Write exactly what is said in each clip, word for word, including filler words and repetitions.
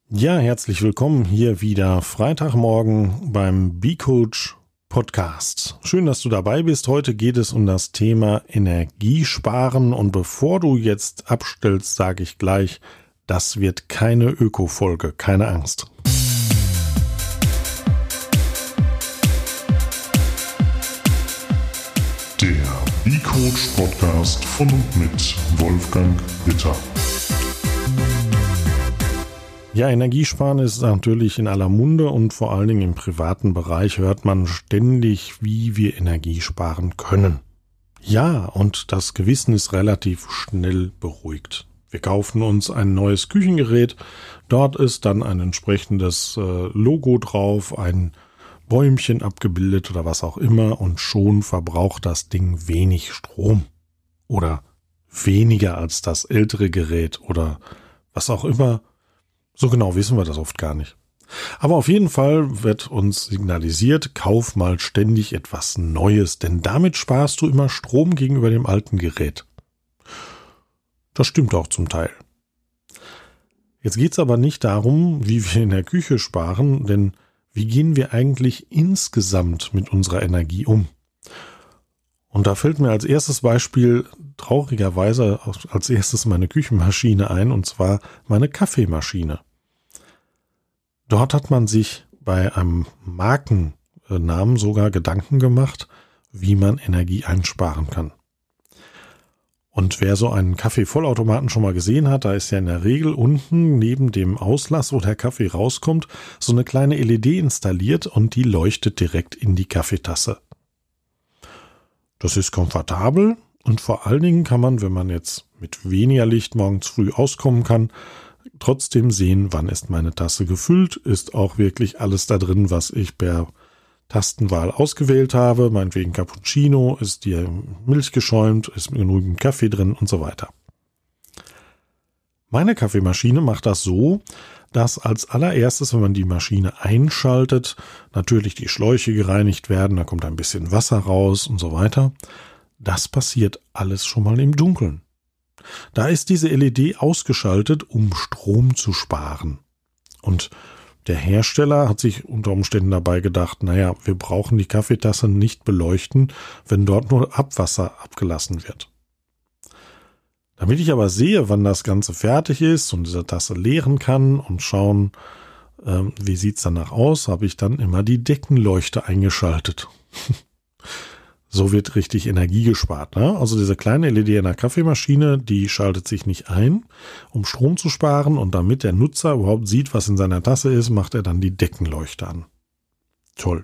Ja, herzlich willkommen hier wieder Freitagmorgen beim B-Coach Podcast. Schön, dass du dabei bist. Heute geht es um das Thema Energiesparen und bevor du jetzt abstellst, sage ich gleich, das wird keine Öko-Folge, keine Angst. Der B-Coach Podcast von und mit Wolfgang Ritter. Ja, Energiesparen ist natürlich in aller Munde und vor allen Dingen im privaten Bereich hört man ständig, wie wir Energie sparen können. Ja, und das Gewissen ist relativ schnell beruhigt. Wir kaufen uns ein neues Küchengerät, dort ist dann ein entsprechendes äh, Logo drauf, ein Bäumchen abgebildet oder was auch immer und schon verbraucht das Ding wenig Strom oder weniger als das ältere Gerät oder was auch immer. So genau wissen wir das oft gar nicht. Aber auf jeden Fall wird uns signalisiert, kauf mal ständig etwas Neues, denn damit sparst du immer Strom gegenüber dem alten Gerät. Das stimmt auch zum Teil. Jetzt geht es aber nicht darum, wie wir in der Küche sparen, denn wie gehen wir eigentlich insgesamt mit unserer Energie um? Und da fällt mir als erstes Beispiel traurigerweise als erstes meine Küchenmaschine ein, und zwar meine Kaffeemaschine. Dort hat man sich bei einem Markennamen sogar Gedanken gemacht, wie man Energie einsparen kann. Und wer so einen Kaffeevollautomaten schon mal gesehen hat, da ist ja in der Regel unten neben dem Auslass, wo der Kaffee rauskommt, so eine kleine L E D installiert und die leuchtet direkt in die Kaffeetasse. Das ist komfortabel und vor allen Dingen kann man, wenn man jetzt mit weniger Licht morgens früh auskommen kann, trotzdem sehen, wann ist meine Tasse gefüllt, ist auch wirklich alles da drin, was ich per Tastenwahl ausgewählt habe, meinetwegen Cappuccino, ist die Milch geschäumt, ist genügend Kaffee drin und so weiter. Meine Kaffeemaschine macht das so, dass als allererstes, wenn man die Maschine einschaltet, natürlich die Schläuche gereinigt werden, da kommt ein bisschen Wasser raus und so weiter. Das passiert alles schon mal im Dunkeln. Da ist diese L E D ausgeschaltet, um Strom zu sparen. Und der Hersteller hat sich unter Umständen dabei gedacht, naja, wir brauchen die Kaffeetasse nicht beleuchten, wenn dort nur Abwasser abgelassen wird. Damit ich aber sehe, wann das Ganze fertig ist und diese Tasse leeren kann und schauen, ähm, wie sieht's danach aus, habe ich dann immer die Deckenleuchte eingeschaltet. So wird richtig Energie gespart, ne? Also diese kleine L E D in der Kaffeemaschine, die schaltet sich nicht ein, um Strom zu sparen, und damit der Nutzer überhaupt sieht, was in seiner Tasse ist, macht er dann die Deckenleuchte an. Toll.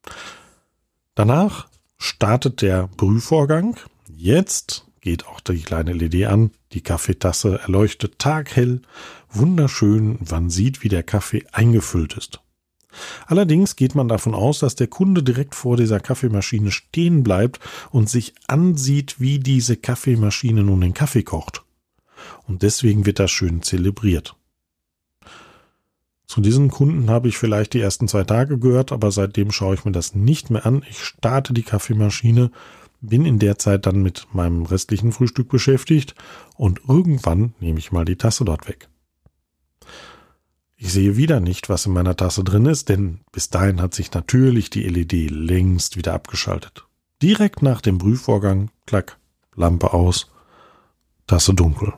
Danach startet der Brühvorgang. Jetzt geht auch die kleine L E D an. Die Kaffeetasse erleuchtet taghell, wunderschön. Man sieht, wie der Kaffee eingefüllt ist. Allerdings geht man davon aus, dass der Kunde direkt vor dieser Kaffeemaschine stehen bleibt und sich ansieht, wie diese Kaffeemaschine nun den Kaffee kocht. Und deswegen wird das schön zelebriert. Zu diesen Kunden habe ich vielleicht die ersten zwei Tage gehört, aber seitdem schaue ich mir das nicht mehr an. Ich starte die Kaffeemaschine, bin in der Zeit dann mit meinem restlichen Frühstück beschäftigt und irgendwann nehme ich mal die Tasse dort weg. Ich sehe wieder nicht, was in meiner Tasse drin ist, denn bis dahin hat sich natürlich die L E D längst wieder abgeschaltet. Direkt nach dem Brühvorgang, klack, Lampe aus, Tasse dunkel.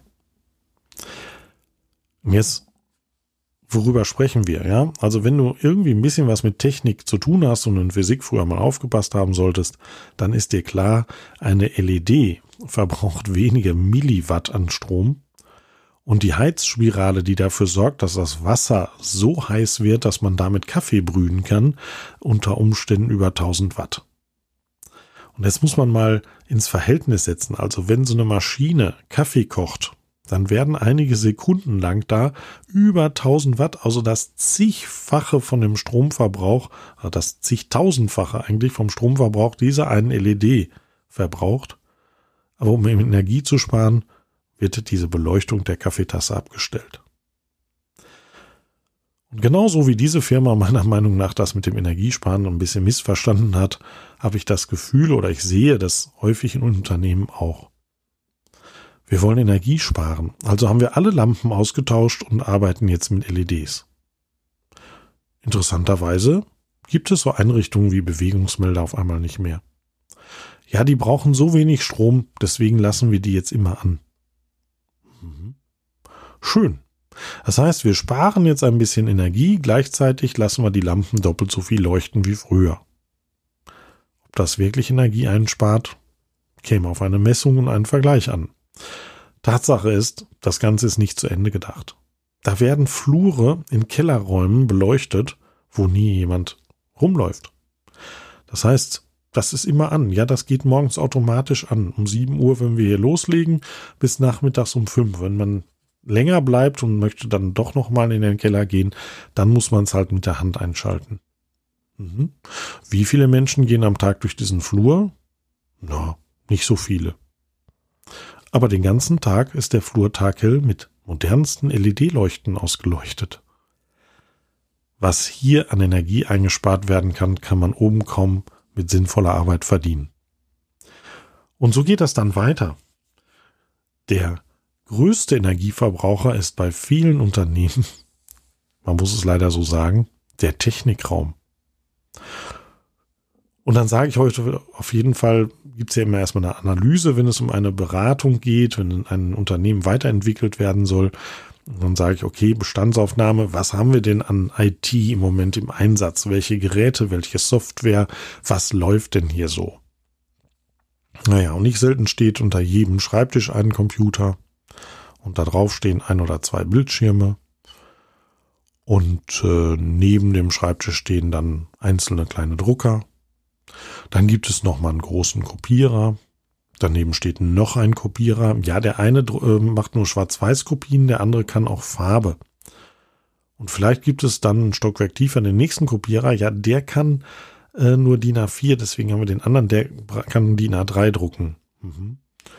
Und jetzt, worüber sprechen wir, ja? Also wenn du irgendwie ein bisschen was mit Technik zu tun hast und in Physik früher mal aufgepasst haben solltest, dann ist dir klar, eine L E D verbraucht wenige Milliwatt an Strom. Und die Heizspirale, die dafür sorgt, dass das Wasser so heiß wird, dass man damit Kaffee brühen kann, unter Umständen über tausend Watt. Und jetzt muss man mal ins Verhältnis setzen. Also wenn so eine Maschine Kaffee kocht, dann werden einige Sekunden lang da über tausend Watt, also das zigfache von dem Stromverbrauch, also das zigtausendfache eigentlich vom Stromverbrauch dieser einen L E D verbraucht. Aber um Energie zu sparen, wird diese Beleuchtung der Kaffeetasse abgestellt. Und genauso wie diese Firma meiner Meinung nach das mit dem Energiesparen ein bisschen missverstanden hat, habe ich das Gefühl oder ich sehe das häufig in Unternehmen auch. Wir wollen Energie sparen, also haben wir alle Lampen ausgetauscht und arbeiten jetzt mit L E Ds. Interessanterweise gibt es so Einrichtungen wie Bewegungsmelder auf einmal nicht mehr. Ja, die brauchen so wenig Strom, deswegen lassen wir die jetzt immer an. Mhm. Schön. Das heißt, wir sparen jetzt ein bisschen Energie, gleichzeitig lassen wir die Lampen doppelt so viel leuchten wie früher. Ob das wirklich Energie einspart, käme auf eine Messung und einen Vergleich an. Tatsache ist, das Ganze ist nicht zu Ende gedacht. Da werden Flure in Kellerräumen beleuchtet, wo nie jemand rumläuft. Das heißt, das ist immer an. Ja, das geht morgens automatisch an. Um sieben Uhr, wenn wir hier loslegen, bis nachmittags um fünf. Wenn man länger bleibt und möchte dann doch nochmal in den Keller gehen, dann muss man es halt mit der Hand einschalten. Mhm. Wie viele Menschen gehen am Tag durch diesen Flur? Na, nicht so viele. Aber den ganzen Tag ist der Flur taghell mit modernsten L E D-Leuchten ausgeleuchtet. Was hier an Energie eingespart werden kann, kann man oben kaum mit sinnvoller Arbeit verdienen. Und so geht das dann weiter. Der größte Energieverbraucher ist bei vielen Unternehmen, man muss es leider so sagen, der Technikraum. Und dann sage ich heute auf jeden Fall, gibt es ja immer erstmal eine Analyse, wenn es um eine Beratung geht, wenn ein Unternehmen weiterentwickelt werden soll. Und dann sage ich, okay, Bestandsaufnahme, was haben wir denn an I T im Moment im Einsatz? Welche Geräte, welche Software, was läuft denn hier so? Naja, und nicht selten steht unter jedem Schreibtisch ein Computer und da drauf stehen ein oder zwei Bildschirme. Und äh, neben dem Schreibtisch stehen dann einzelne kleine Drucker. Dann gibt es nochmal einen großen Kopierer. Daneben steht noch ein Kopierer. Ja, der eine äh, macht nur Schwarz-Weiß-Kopien, der andere kann auch Farbe. Und vielleicht gibt es dann ein Stockwerk tiefer den nächsten Kopierer. Ja, der kann äh, nur D I N A vier, deswegen haben wir den anderen, der kann D I N A drei drucken. Mhm.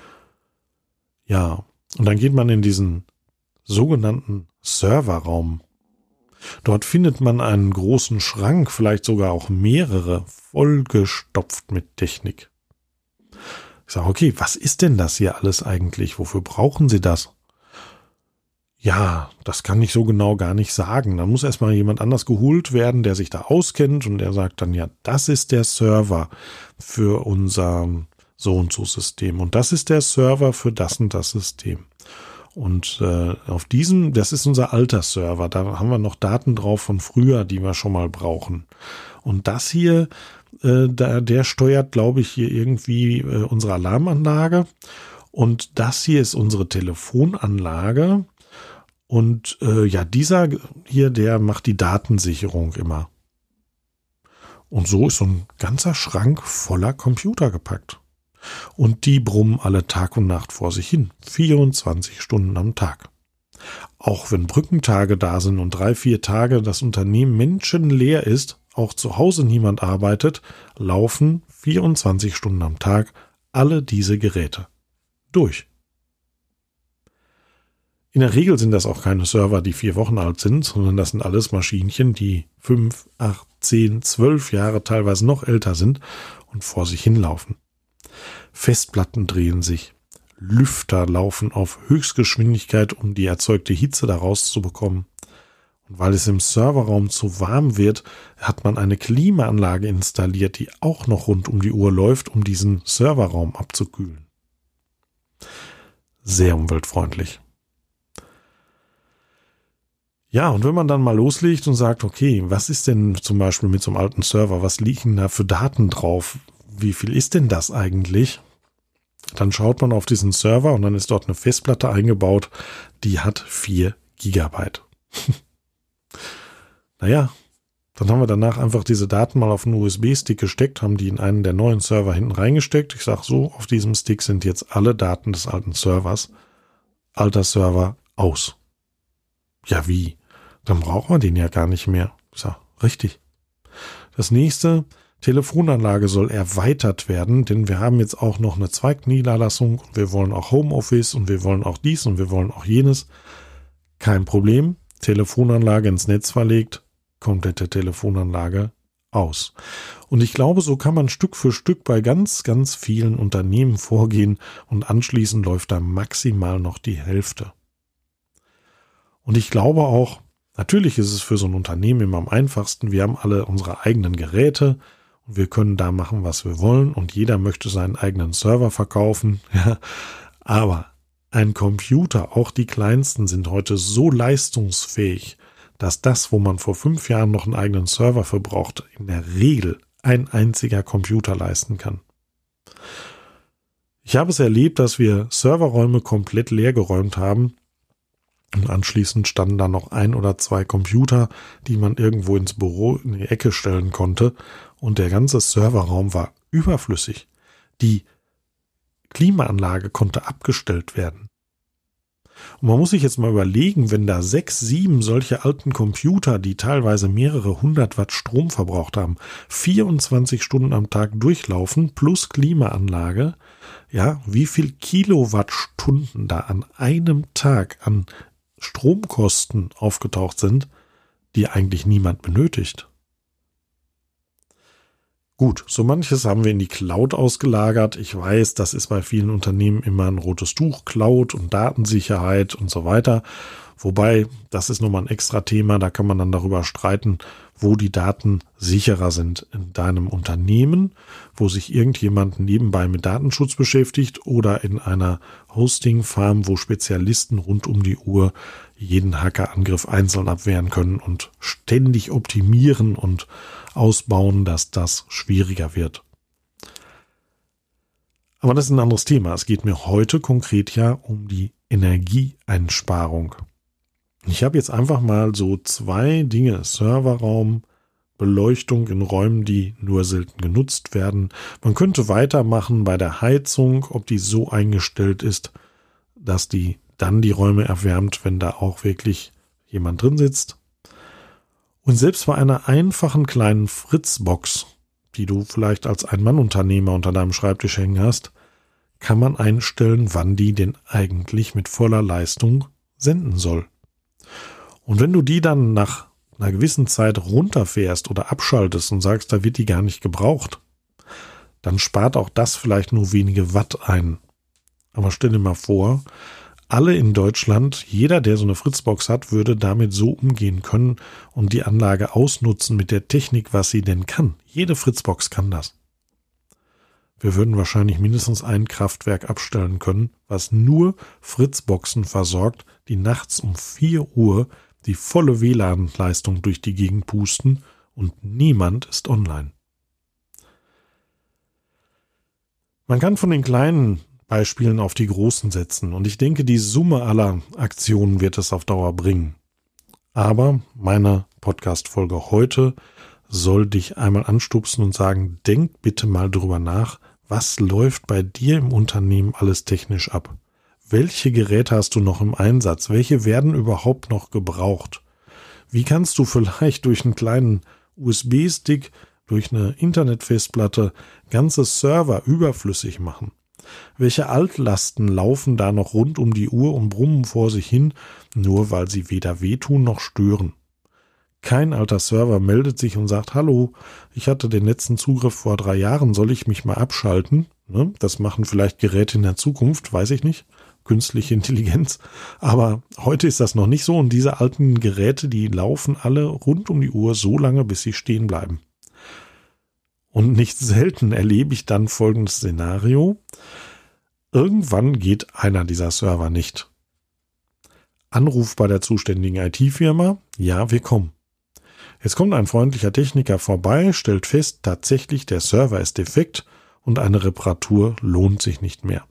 Ja, und dann geht man in diesen sogenannten Serverraum. Dort findet man einen großen Schrank, vielleicht sogar auch mehrere, vollgestopft mit Technik. Ich sage, okay, was ist denn das hier alles eigentlich? Wofür brauchen Sie das? Ja, das kann ich so genau gar nicht sagen. Da muss erstmal jemand anders geholt werden, der sich da auskennt und der sagt dann, ja, das ist der Server für unser so und so System und das ist der Server für das und das System. Und äh, auf diesem, das ist unser alter Server, da haben wir noch Daten drauf von früher, die wir schon mal brauchen. Und das hier, äh, da, der steuert, glaube ich, hier irgendwie äh, unsere Alarmanlage. Und das hier ist unsere Telefonanlage. Und äh, ja, dieser hier, der macht die Datensicherung immer. Und so ist so ein ganzer Schrank voller Computer gepackt. Und die brummen alle Tag und Nacht vor sich hin, vierundzwanzig Stunden am Tag. Auch wenn Brückentage da sind und drei, vier Tage das Unternehmen menschenleer ist, auch zu Hause niemand arbeitet, laufen vierundzwanzig Stunden am Tag alle diese Geräte durch. In der Regel sind das auch keine Server, die vier Wochen alt sind, sondern das sind alles Maschinchen, die fünf, acht, zehn, zwölf Jahre teilweise noch älter sind und vor sich hinlaufen. Festplatten drehen sich, Lüfter laufen auf Höchstgeschwindigkeit, um die erzeugte Hitze daraus zu bekommen. Und weil es im Serverraum zu warm wird, hat man eine Klimaanlage installiert, die auch noch rund um die Uhr läuft, um diesen Serverraum abzukühlen. Sehr umweltfreundlich. Ja, und wenn man dann mal loslegt und sagt, okay, was ist denn zum Beispiel mit so einem alten Server, was liegen da für Daten drauf? Wie viel ist denn das eigentlich? Dann schaut man auf diesen Server und dann ist dort eine Festplatte eingebaut, die hat vier Gigabyte. Naja, dann haben wir danach einfach diese Daten mal auf einen U S B-Stick gesteckt, haben die in einen der neuen Server hinten reingesteckt. Ich sage so, auf diesem Stick sind jetzt alle Daten des alten Servers. Alter Server aus. Ja, wie? Dann brauchen wir den ja gar nicht mehr. Ich sage, richtig. Das nächste, Telefonanlage soll erweitert werden, denn wir haben jetzt auch noch eine Zweigniederlassung und wir wollen auch Homeoffice und wir wollen auch dies und wir wollen auch jenes. Kein Problem. Telefonanlage ins Netz verlegt, komplette Telefonanlage aus. Und ich glaube, so kann man Stück für Stück bei ganz, ganz vielen Unternehmen vorgehen und anschließend läuft da maximal noch die Hälfte. Und ich glaube auch, Natürlich ist es für so ein Unternehmen immer am einfachsten. Wir haben alle unsere eigenen Geräte und wir können da machen, was wir wollen und jeder möchte seinen eigenen Server verkaufen. Ja, aber ein Computer, auch die kleinsten, sind heute so leistungsfähig, dass das, wo man vor fünf Jahren noch einen eigenen Server für braucht, in der Regel ein einziger Computer leisten kann. Ich habe es erlebt, dass wir Serverräume komplett leergeräumt haben und anschließend standen da noch ein oder zwei Computer, die man irgendwo ins Büro in die Ecke stellen konnte und der ganze Serverraum war überflüssig. Die Klimaanlage konnte abgestellt werden. Und man muss sich jetzt mal überlegen, wenn da sechs, sieben solche alten Computer, die teilweise mehrere hundert Watt Strom verbraucht haben, vierundzwanzig Stunden am Tag durchlaufen plus Klimaanlage, ja, wie viel Kilowattstunden da an einem Tag an Stromkosten aufgetaucht sind, die eigentlich niemand benötigt. Gut, so manches haben wir in die Cloud ausgelagert. Ich weiß, das ist bei vielen Unternehmen immer ein rotes Tuch, Cloud und Datensicherheit und so weiter. Wobei, das ist nochmal ein extra Thema, da kann man dann darüber streiten, wo die Daten sicherer sind. In deinem Unternehmen, wo sich irgendjemand nebenbei mit Datenschutz beschäftigt oder in einer Hosting-Farm, wo Spezialisten rund um die Uhr jeden Hackerangriff einzeln abwehren können und ständig optimieren und ausbauen, dass das schwieriger wird. Aber das ist ein anderes Thema. Es geht mir heute konkret ja um die Energieeinsparung. Ich habe jetzt einfach mal so zwei Dinge, Serverraum, Beleuchtung in Räumen, die nur selten genutzt werden. Man könnte weitermachen bei der Heizung, ob die so eingestellt ist, dass die dann die Räume erwärmt, wenn da auch wirklich jemand drin sitzt. Und selbst bei einer einfachen kleinen Fritzbox, die du vielleicht als Ein-Mann-Unternehmer unter deinem Schreibtisch hängen hast, kann man einstellen, wann die denn eigentlich mit voller Leistung senden soll. Und wenn du die dann nach einer gewissen Zeit runterfährst oder abschaltest und sagst, da wird die gar nicht gebraucht, dann spart auch das vielleicht nur wenige Watt ein. Aber stell dir mal vor, alle in Deutschland, jeder, der so eine Fritzbox hat, würde damit so umgehen können und die Anlage ausnutzen mit der Technik, was sie denn kann. Jede Fritzbox kann das. Wir würden wahrscheinlich mindestens ein Kraftwerk abstellen können, was nur Fritzboxen versorgt, die nachts um vier Uhr die volle W L A N-Leistung durch die Gegend pusten und niemand ist online. Man kann von den kleinen Beispielen auf die großen setzen und ich denke, die Summe aller Aktionen wird es auf Dauer bringen. Aber meine Podcast-Folge heute soll dich einmal anstupsen und sagen, denk bitte mal drüber nach, was läuft bei dir im Unternehmen alles technisch ab? Welche Geräte hast du noch im Einsatz? Welche werden überhaupt noch gebraucht? Wie kannst du vielleicht durch einen kleinen U S B-Stick, durch eine Internetfestplatte ganze Server überflüssig machen? Welche Altlasten laufen da noch rund um die Uhr und brummen vor sich hin, nur weil sie weder wehtun noch stören? Kein alter Server meldet sich und sagt, hallo, ich hatte den letzten Zugriff vor drei Jahren, soll ich mich mal abschalten? Ne? Das machen vielleicht Geräte in der Zukunft, weiß ich nicht, künstliche Intelligenz. Aber heute ist das noch nicht so und diese alten Geräte, die laufen alle rund um die Uhr so lange, bis sie stehen bleiben. Und nicht selten erlebe ich dann folgendes Szenario. Irgendwann geht einer dieser Server nicht. Anruf bei der zuständigen I T-Firma. Ja, wir kommen. Jetzt kommt ein freundlicher Techniker vorbei, stellt fest, tatsächlich der Server ist defekt und eine Reparatur lohnt sich nicht mehr.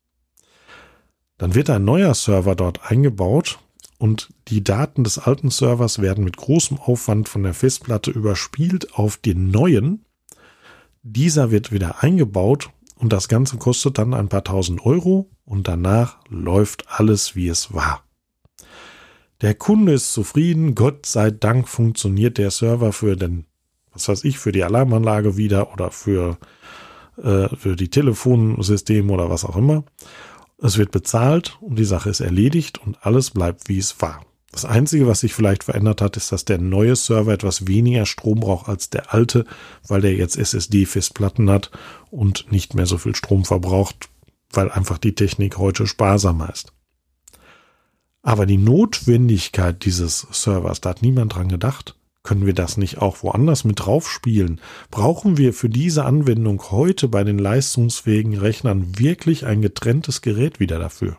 Dann wird ein neuer Server dort eingebaut und die Daten des alten Servers werden mit großem Aufwand von der Festplatte überspielt auf den neuen. Dieser wird wieder eingebaut und das Ganze kostet dann ein paar tausend Euro und danach läuft alles, wie es war. Der Kunde ist zufrieden, Gott sei Dank funktioniert der Server für den, was weiß ich, für die Alarmanlage wieder oder für, äh, für die Telefonsysteme oder was auch immer. Es wird bezahlt und die Sache ist erledigt und alles bleibt, wie es war. Das Einzige, was sich vielleicht verändert hat, ist, dass der neue Server etwas weniger Strom braucht als der alte, weil der jetzt S S D-Festplatten hat und nicht mehr so viel Strom verbraucht, weil einfach die Technik heute sparsamer ist. Aber die Notwendigkeit dieses Servers, da hat niemand dran gedacht. Können wir das nicht auch woanders mit drauf spielen? Brauchen wir für diese Anwendung heute bei den leistungsfähigen Rechnern wirklich ein getrenntes Gerät wieder dafür?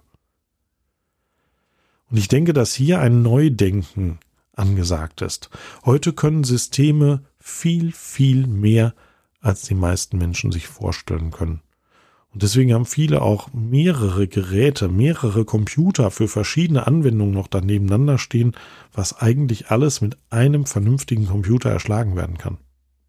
Und ich denke, dass hier ein Neudenken angesagt ist. Heute können Systeme viel, viel mehr, als die meisten Menschen sich vorstellen können. Und deswegen haben viele auch mehrere Geräte, mehrere Computer für verschiedene Anwendungen noch da nebeneinander stehen, was eigentlich alles mit einem vernünftigen Computer erschlagen werden kann.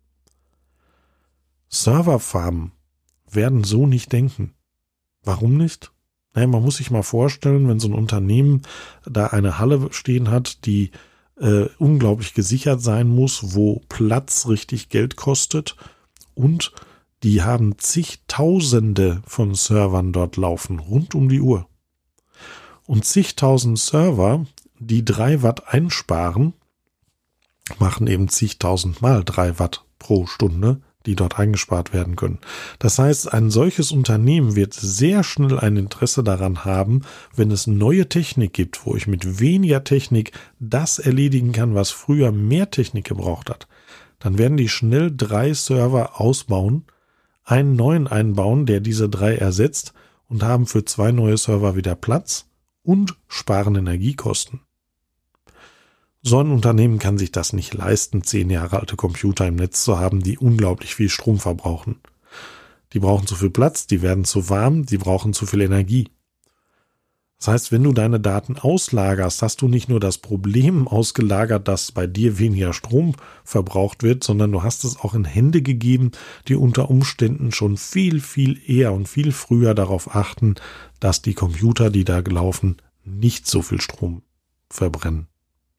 Serverfarmen werden so nicht denken. Warum nicht? Naja, man muss sich mal vorstellen, wenn so ein Unternehmen da eine Halle stehen hat, die äh, unglaublich gesichert sein muss, wo Platz richtig Geld kostet und die haben zigtausende von Servern dort laufen, rund um die Uhr. Und zigtausend Server, die drei Watt einsparen, machen eben zigtausend mal drei Watt pro Stunde, die dort eingespart werden können. Das heißt, ein solches Unternehmen wird sehr schnell ein Interesse daran haben, wenn es neue Technik gibt, wo ich mit weniger Technik das erledigen kann, was früher mehr Technik gebraucht hat. Dann werden die schnell drei Server ausbauen, einen neuen einbauen, der diese drei ersetzt und haben für zwei neue Server wieder Platz und sparen Energiekosten. So ein Unternehmen kann sich das nicht leisten, zehn Jahre alte Computer im Netz zu haben, die unglaublich viel Strom verbrauchen. Die brauchen zu viel Platz, die werden zu warm, die brauchen zu viel Energie. Das heißt, wenn du deine Daten auslagerst, hast du nicht nur das Problem ausgelagert, dass bei dir weniger Strom verbraucht wird, sondern du hast es auch in Hände gegeben, die unter Umständen schon viel, viel eher und viel früher darauf achten, dass die Computer, die da laufen, nicht so viel Strom verbrennen.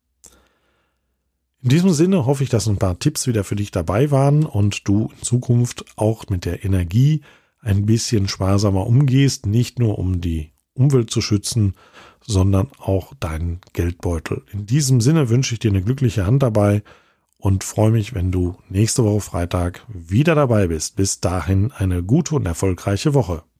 In diesem Sinne hoffe ich, dass ein paar Tipps wieder für dich dabei waren und du in Zukunft auch mit der Energie ein bisschen sparsamer umgehst, nicht nur um die Umwelt zu schützen, sondern auch deinen Geldbeutel. In diesem Sinne wünsche ich dir eine glückliche Hand dabei und freue mich, wenn du nächste Woche Freitag wieder dabei bist. Bis dahin eine gute und erfolgreiche Woche.